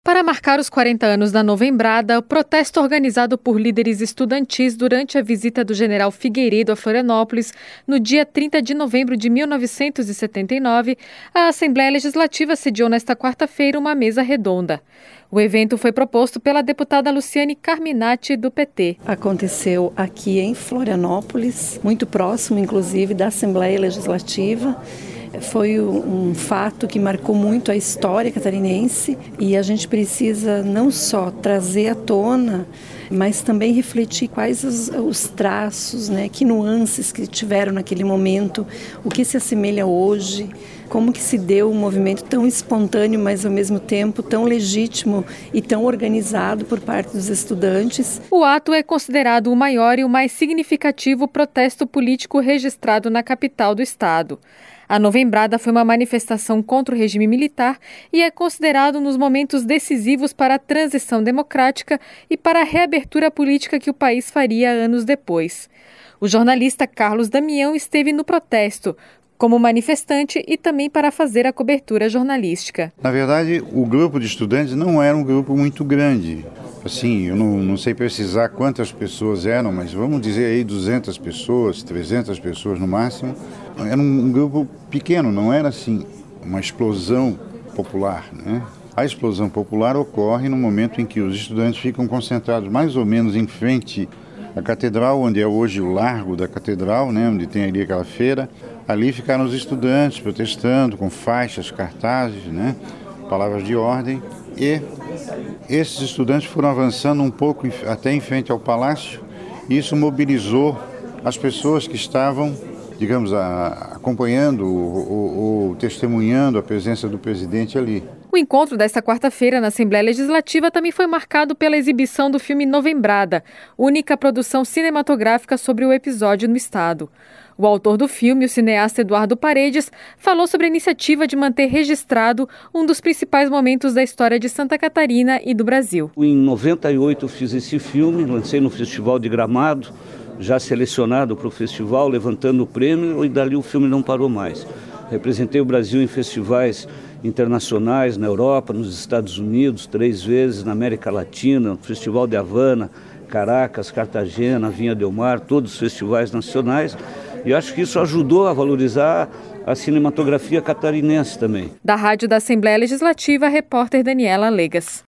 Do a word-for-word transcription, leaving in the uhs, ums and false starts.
Para marcar os quarenta anos da Novembrada, o protesto organizado por líderes estudantis durante a visita do general Figueiredo a Florianópolis, no dia trinta de novembro de mil novecentos e setenta e nove, a Assembleia Legislativa sediou nesta quarta-feira uma mesa redonda. O evento foi proposto pela deputada Luciane Carminati, do P T. Aconteceu aqui em Florianópolis, muito próximo, inclusive, da Assembleia Legislativa. Foi um fato que marcou muito a história catarinense e a gente precisa não só trazer à tona, mas também refletir quais os, os traços, né, que nuances que tiveram naquele momento, o que se assemelha hoje, como que se deu um movimento tão espontâneo, mas ao mesmo tempo tão legítimo e tão organizado por parte dos estudantes. O ato é considerado o maior e o mais significativo protesto político registrado na capital do estado. A Novembrada foi uma manifestação contra o regime militar e é considerado um dos momentos decisivos para a transição democrática e para a reabertura política que o país faria anos depois. O jornalista Carlos Damião esteve no protesto, como manifestante e também para fazer a cobertura jornalística. Na verdade, o grupo de estudantes não era um grupo muito grande. Assim, eu não, não sei precisar quantas pessoas eram, mas vamos dizer aí duzentas pessoas, trezentas pessoas no máximo. Era um, um grupo pequeno, não era assim uma explosão popular, né? A explosão popular ocorre no momento em que os estudantes ficam concentrados mais ou menos em frente à catedral, onde é hoje o largo da catedral, né? Onde tem ali aquela feira. Ali ficaram os estudantes protestando com faixas, cartazes, né? Palavras de ordem. E esses estudantes foram avançando um pouco até em frente ao palácio. E isso mobilizou as pessoas que estavam, digamos, a, acompanhando ou, ou testemunhando a presença do presidente ali. O encontro desta quarta-feira na Assembleia Legislativa também foi marcado pela exibição do filme Novembrada, única produção cinematográfica sobre o episódio no estado. O autor do filme, o cineasta Eduardo Paredes, falou sobre a iniciativa de manter registrado um dos principais momentos da história de Santa Catarina e do Brasil. Em noventa e oito eu fiz esse filme, lancei no Festival de Gramado, já selecionado para o festival, levantando o prêmio, e dali o filme não parou mais. Representei o Brasil em festivais internacionais, na Europa, nos Estados Unidos, três vezes, na América Latina, no Festival de Havana, Caracas, Cartagena, Vinha del Mar, todos os festivais nacionais. E acho que isso ajudou a valorizar a cinematografia catarinense também. Da Rádio da Assembleia Legislativa, a repórter Daniela Legas.